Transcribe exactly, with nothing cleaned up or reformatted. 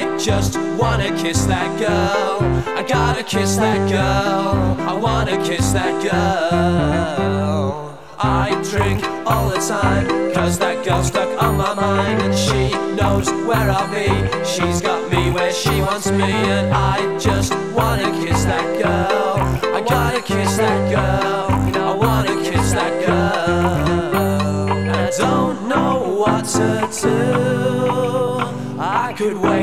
I just wanna kiss that girl. I gotta kiss that girl. I wanna kiss that girl. I drink all the time, cause that girl's stuck on my mind. And she knows where I'll be. She's got me where she wants me. And I just wanna kiss that girl. I gotta kiss that girl. I wanna kiss that girl. And I don't know what to do. I could wait